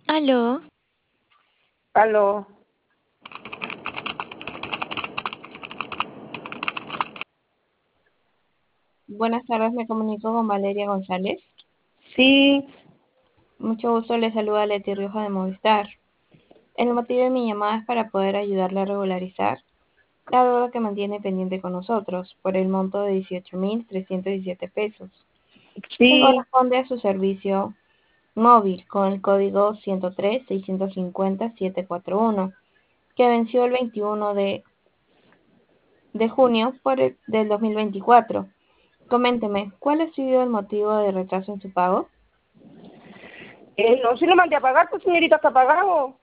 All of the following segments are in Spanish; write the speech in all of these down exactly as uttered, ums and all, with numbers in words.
Aló, Aló, Buenas tardes, me comunico con Valeria González. sí, Mucho gusto, le saluda Leti Rioja de Movistar. El motivo de mi llamada es para poder ayudarle a regularizar la deuda que mantiene pendiente con nosotros por el monto de dieciocho mil trescientos diecisiete pesos, que sí. corresponde a su servicio móvil con el código ciento tres seiscientos cincuenta setecientos cuarenta y uno, que venció el veintiuno de, de junio por el- del dos mil veinticuatro. Coménteme, ¿cuál ha sido el motivo de retraso en su pago? Eh, no, si lo mandé a pagar, pues señorita, está pagado.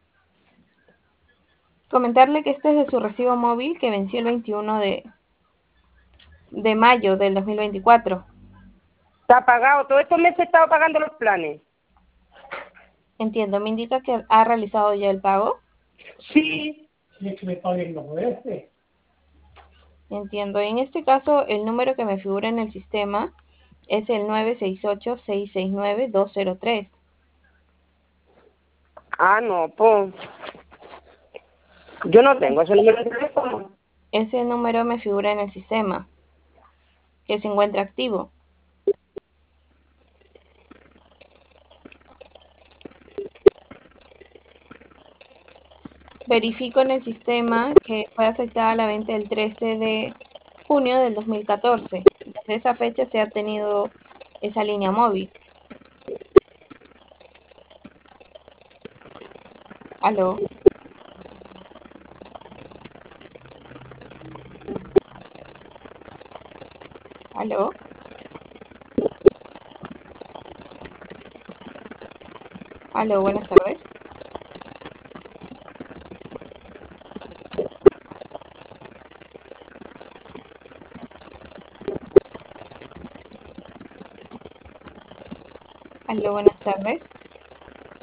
Comentarle que este es de su recibo móvil que venció el veintiuno de, de mayo del dos mil veinticuatro. Está pagado, todos estos meses he estado pagando los planes. Entiendo, me indica que ha realizado ya el pago. Sí, Entiendo. En este caso, el número que me figura en el sistema es el nueve seis ocho, seis seis nueve, dos cero tres. ah, no, pues, yo no tengo ese número de teléfono. Ese número me figura en el sistema, que se encuentra activo. Verifico en el sistema que fue afectada la venta el trece de junio del dos mil catorce. Desde esa fecha se ha tenido esa línea móvil. Aló, aló, aló, buenas tardes. Aló, buenas tardes.